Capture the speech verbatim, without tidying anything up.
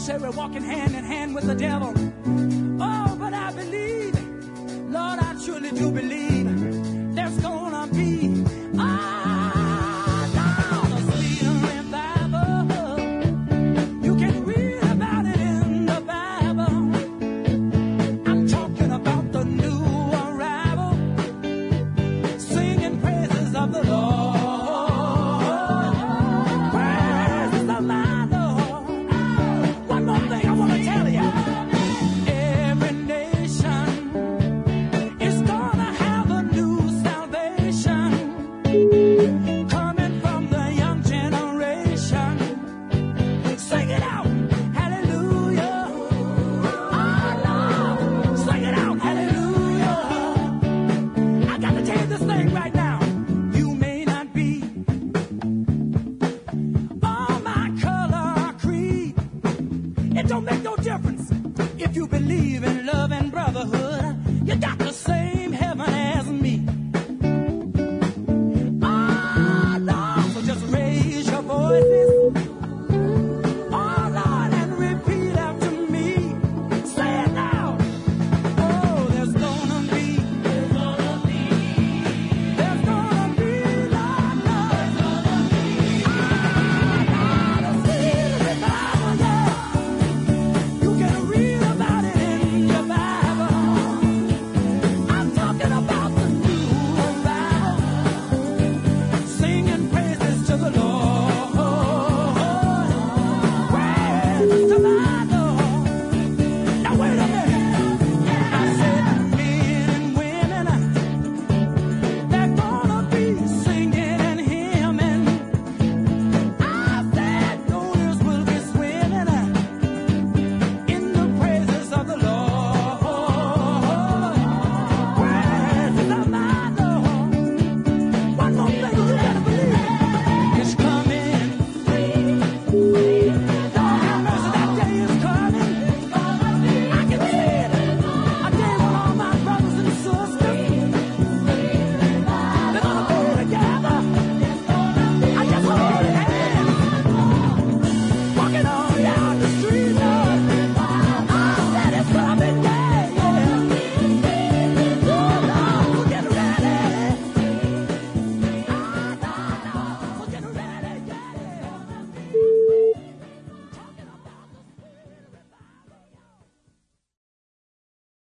say we're walking hand in hand with the devil. Oh, but I believe, Lord, I truly do believe there's gonna be ah, Lord, a sweet revival. You can read about it in the Bible. I'm talking about the new arrival, singing praises of the Lord. Don't make no difference if you believe in